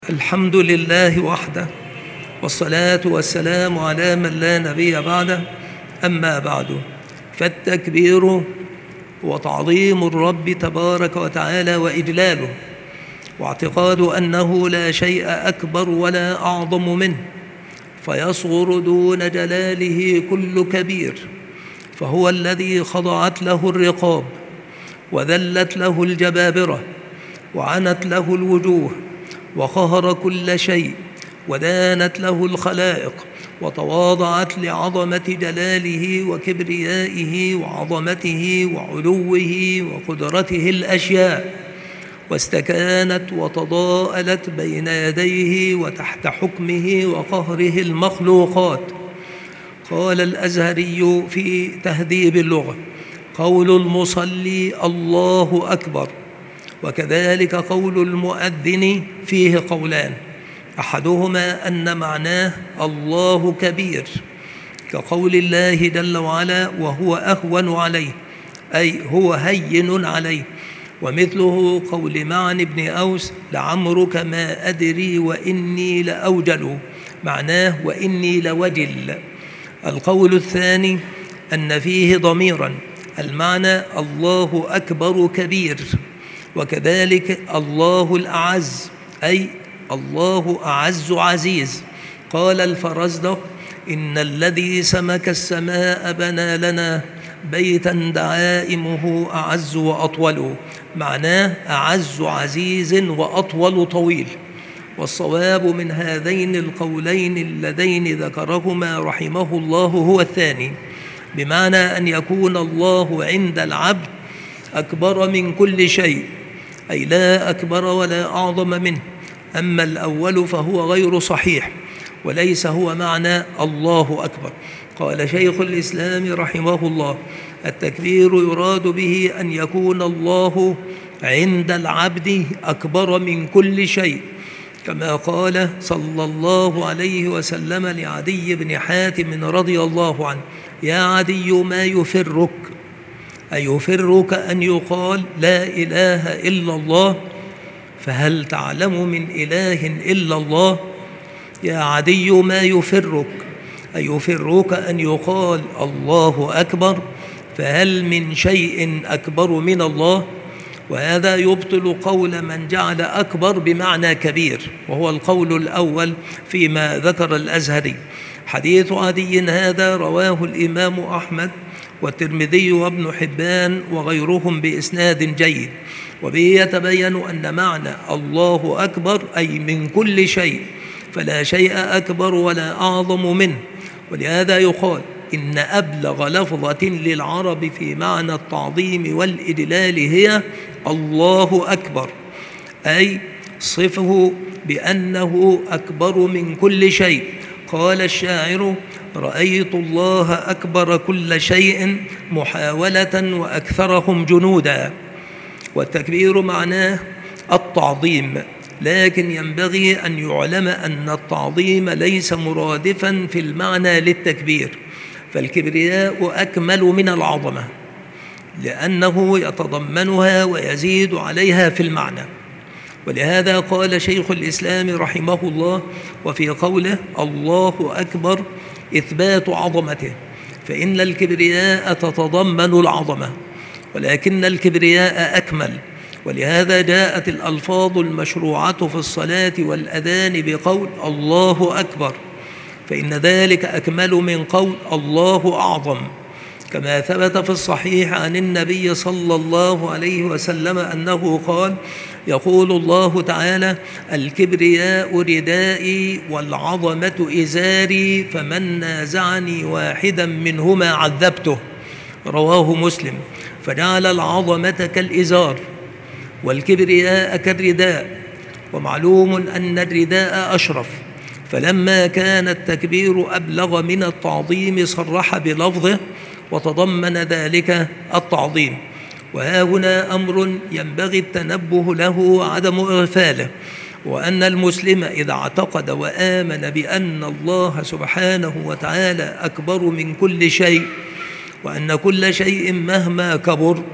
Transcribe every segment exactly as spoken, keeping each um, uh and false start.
الحمد لله وحده، والصلاة والسلام على من لا نبي بعده. أما بعد، فالتكبير هو تعظيم الرب تبارك وتعالى وإجلاله، واعتقاد أنه لا شيء أكبر ولا أعظم منه، فيصغر دون جلاله كل كبير. فهو الذي خضعت له الرقاب، وذلت له الجبابرة، وعنت له الوجوه، وقهر كل شيء، ودانت له الخلائق، وتواضعت لعظمة جلاله وكبريائه وعظمته وعلوه وقدرته الأشياء، واستكانت وتضاءلت بين يديه وتحت حكمه وقهره المخلوقات. قال الأزهري في تهذيب اللغة: قول المصلي الله أكبر، وكذلك قول المؤذن فيه قولان، أحدهما أن معناه الله كبير، كقول الله جل وعلا: وهو أهون عليه، أي هو هين عليه. ومثله قول معن بن أوس: لعمرك ما أدري وإني لأوجل، معناه وإني لوجل. القول الثاني أن فيه ضميرا، المعنى الله أكبر كبير، وكذلك الله الأعز، أي الله أعز عزيز. قال الفرزدق: إن الذي سمك السماء بنى لنا بيتا دعائمه أعز وأطول، معناه أعز عزيز وأطول طويل. والصواب من هذين القولين اللذين ذكرهما رحمه الله هو الثاني، بمعنى أن يكون الله عند العبد أكبر من كل شيء، أي لا أكبر ولا أعظم منه. أما الأول فهو غير صحيح، وليس هو معنى الله أكبر. قال شيخ الإسلام رحمه الله: التكبير يراد به أن يكون الله عند العبد أكبر من كل شيء، كما قال صلى الله عليه وسلم لعدي بن حاتم رضي الله عنه: يا عدي ما يفرك؟ أيفرك أن يقال لا إله إلا الله؟ فهل تعلم من إله إلا الله؟ يا عدي ما يفرك؟ أيفرك أن يقال الله أكبر؟ فهل من شيء أكبر من الله؟ وهذا يبطل قول من جعل أكبر بمعنى كبير، وهو القول الأول فيما ذكر الأزهري. حديث عدي هذا رواه الإمام أحمد والترمذي وابن حبان وغيرهم بإسناد جيد، وبه يتبين أن معنى الله أكبر أي من كل شيء، فلا شيء أكبر ولا أعظم منه. ولهذا يقال إن أبلغ لفظة للعرب في معنى التعظيم والإجلال هي الله أكبر، أي صفه بأنه أكبر من كل شيء. قال الشاعر: رأيت الله أكبر كل شيء محاولة وأكثرهم جنودا. والتكبير معناه التعظيم، لكن ينبغي أن يعلم أن التعظيم ليس مرادفا في المعنى للتكبير، فالكبرياء أكمل من العظمة، لأنه يتضمنها ويزيد عليها في المعنى. ولهذا قال شيخ الإسلام رحمه الله وفي قوله الله أكبر إثبات عظمته، فإن الكبرياء تتضمن العظمة، ولكن الكبرياء أكمل. ولهذا جاءت الألفاظ المشروعة في الصلاة والأذان بقول الله أكبر، فإن ذلك أكمل من قول الله أعظم، كما ثبت في الصحيح عن النبي صلى الله عليه وسلم أنه قال: يقول الله تعالى: الكبرياء ردائي والعظمة إزاري، فمن نازعني واحدا منهما عذبته. رواه مسلم. فجعل العظمة كالإزار والكبرياء كالرداء، ومعلوم أن الرداء أشرف، فلما كان التكبير أبلغ من التعظيم صرح بلفظه وتضمن ذلك التعظيم. وها هنا أمر ينبغي التنبه له وعدم إغفاله، وأن المسلم إذا اعتقد وآمن بأن الله سبحانه وتعالى أكبر من كل شيء، وأن كل شيء مهما كبر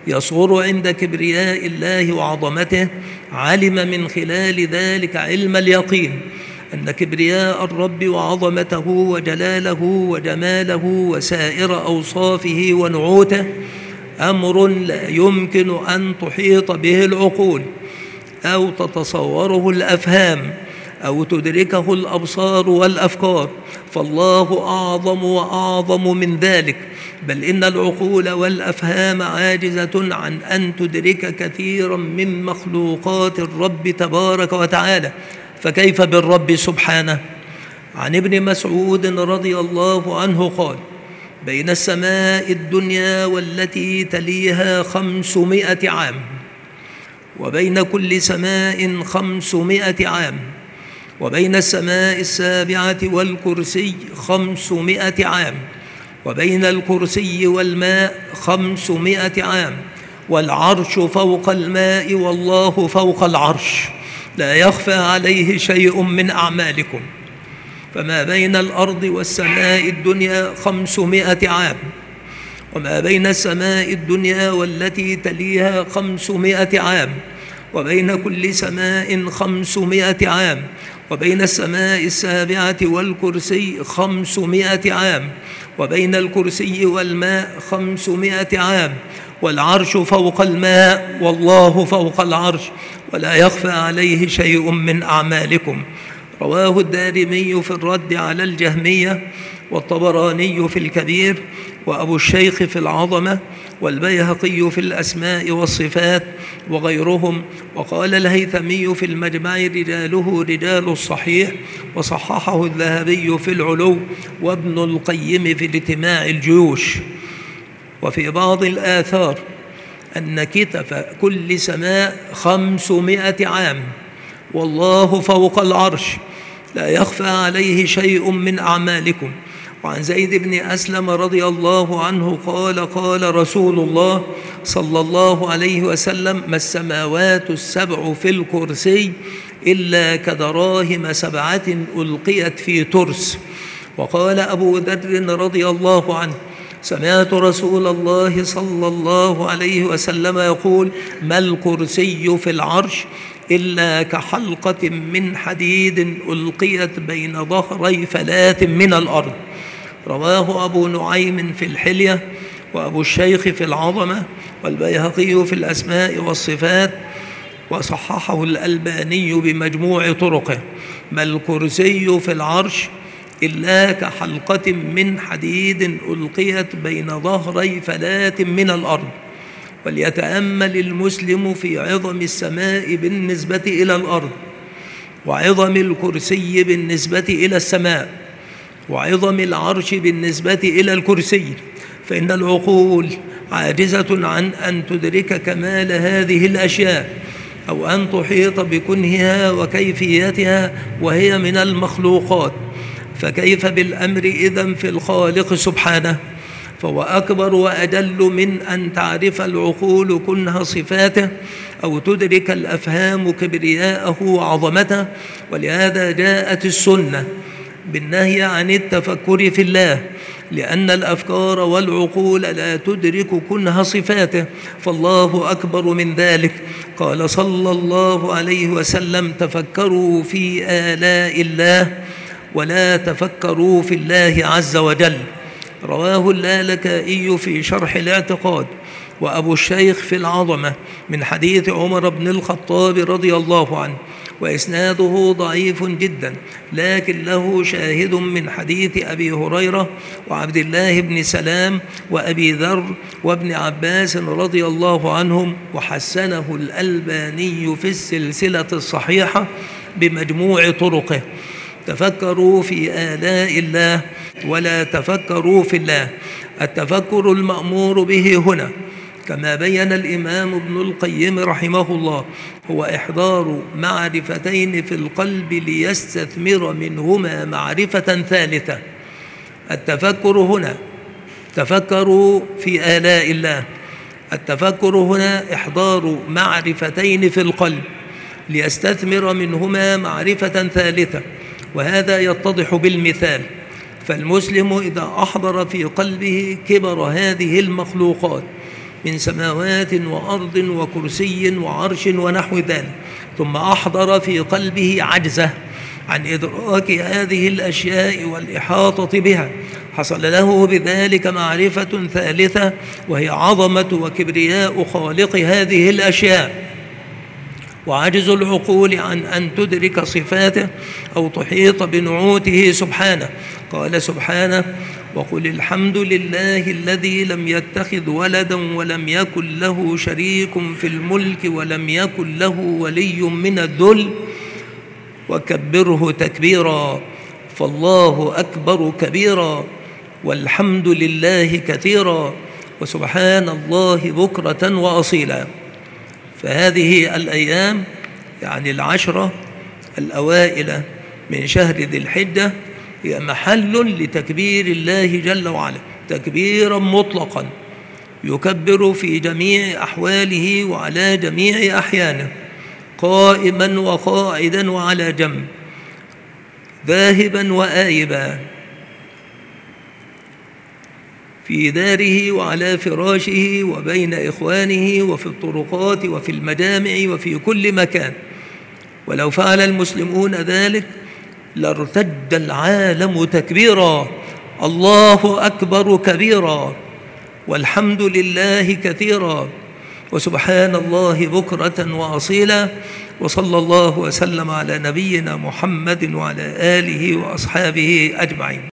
يصغر عند كبرياء الله وعظمته، علم من خلال ذلك علم اليقين أن كبرياء الرب وعظمته وجلاله وجماله وسائر أوصافه ونعوته أمر لا يمكن أن تحيط به العقول أو تتصوره الأفهام أو تدركه الأبصار والأفكار، فالله أعظم وأعظم من ذلك، بل إن العقول والأفهام عاجزة عن أن تدرك كثيرا من مخلوقات الرب تبارك وتعالى، فكيف بالرب سبحانه؟ عن ابن مسعود رضي الله عنه قال: بين السماء الدنيا والتي تليها خمسمائة عام، وبين كل سماء خمسمائة عام، وبين السماء السابعة والكرسي خمسمائة عام، وبين الكرسي والماء خمسمائة عام، والعرش فوق الماء والله فوق العرش، لا يخفى عليه شيء من أعمالكم. فما بين الأرض والسماء الدنيا خمسمائة عام، وما بين السماء الدنيا والتي تليها خمسمائة عام، وبين كل سماء خمسمائة عام، وبين السماء السابعة والكرسي خمسمائة عام، وبين الكرسي والماء خمسمائة عام، والعرش فوق الماء والله فوق العرش، ولا يخفى عليه شيء من أعمالكم. رواه الدارمي في الرد على الجهمية، والطبراني في الكبير، وأبو الشيخ في العظمة، والبيهقي في الأسماء والصفات وغيرهم. وقال الهيثمي في المجمع: رجاله رجال الصحيح، وصححه الذهبي في العلو، وابن القيم في اجتماع الجيوش. وفي بعض الآثار أن كتف كل سماء خمسمائة عام، والله فوق العرش، لا يخفى عليه شيء من أعمالكم. وعن زيد بن أسلم رضي الله عنه قال: قال رسول الله صلى الله عليه وسلم: ما السماوات السبع في الكرسي إلا كدراهم سبعة ألقيت في ترس. وقال أبو ذر رضي الله عنه: سمعت رسول الله صلى الله عليه وسلم يقول: ما الكرسي في العرش إلا كحلقة من حديد ألقيت بين ظهري فلاة من الأرض. رواه أبو نعيم في الحلية، وأبو الشيخ في العظمة، والبيهقي في الأسماء والصفات، وصححه الألباني بمجموع طرقه. ما الكرسي في العرش إلا كحلقة من حديد ألقيت بين ظهري فلاة من الأرض. وليتأمل المسلم في عظم السماء بالنسبة إلى الأرض، وعظم الكرسي بالنسبة إلى السماء، وعظم العرش بالنسبة إلى الكرسي، فإن العقول عاجزة عن أن تدرك كمال هذه الأشياء، أو أن تحيط بكنهها وكيفيتها وهي من المخلوقات، فكيف بالأمر إذن في الخالق سبحانه؟ فهو أكبر وأجل من أن تعرف العقول كنه صفاته، أو تدرك الأفهام كبرياءه وعظمته. ولهذا جاءت السنة بالنهي عن التفكر في الله، لأن الأفكار والعقول لا تدرك كنه صفاته، فالله أكبر من ذلك. قال صلى الله عليه وسلم: تفكروا في آلاء الله ولا تفكروا في الله عز وجل. رواه اللالكائي في شرح الاعتقاد، وأبو الشيخ في العظمة، من حديث عمر بن الخطاب رضي الله عنه، وإسناده ضعيف جدا، لكن له شاهد من حديث أبي هريرة وعبد الله بن سلام وأبي ذر وابن عباس رضي الله عنهم، وحسنه الألباني في السلسلة الصحيحة بمجموع طرقه. تفكروا في آلاء الله ولا تفكروا في الله. التفكر المأمور به هنا كما بين الإمام ابن القيم رحمه الله هو إحضار معرفتين في القلب ليستثمر منهما معرفة ثالثة. التفكر هنا تفكروا في آلاء الله، التفكر هنا إحضار معرفتين في القلب ليستثمر منهما معرفة ثالثة، وهذا يتضح بالمثال. فالمسلم إذا أحضر في قلبه كبر هذه المخلوقات من سماوات وأرض وكرسي وعرش ونحو ذلك، ثم أحضر في قلبه عجزه عن إدراك هذه الأشياء والإحاطة بها، حصل له بذلك معرفة ثالثة، وهي عظمة وكبرياء خالق هذه الأشياء، وعجز العقول عن أن تدرك صفاته أو تحيط بنعوته سبحانه. قال سبحانه: وقل الحمد لله الذي لم يتخذ ولدا ولم يكن له شريك في الملك ولم يكن له ولي من الذل وكبره تكبيرا. فالله أكبر كبيرا، والحمد لله كثيرا، وسبحان الله بكرة وأصيلا. فهذه الأيام يعني العشرة الأوائل من شهر ذي الحجة هي محل لتكبير الله جل وعلا تكبيرا مطلقا، يكبر في جميع أحواله وعلى جميع أحيانه، قائما وقاعدا وعلى جنب، ذاهبا وآيبا، في داره وعلى فراشه وبين إخوانه وفي الطرقات وفي المجامع وفي كل مكان. ولو فعل المسلمون ذلك لارتد العالم تكبيرا. الله أكبر كبيرا، والحمد لله كثيرا، وسبحان الله بكرة وأصيلا. وصلى الله وسلم على نبينا محمد وعلى آله وأصحابه أجمعين.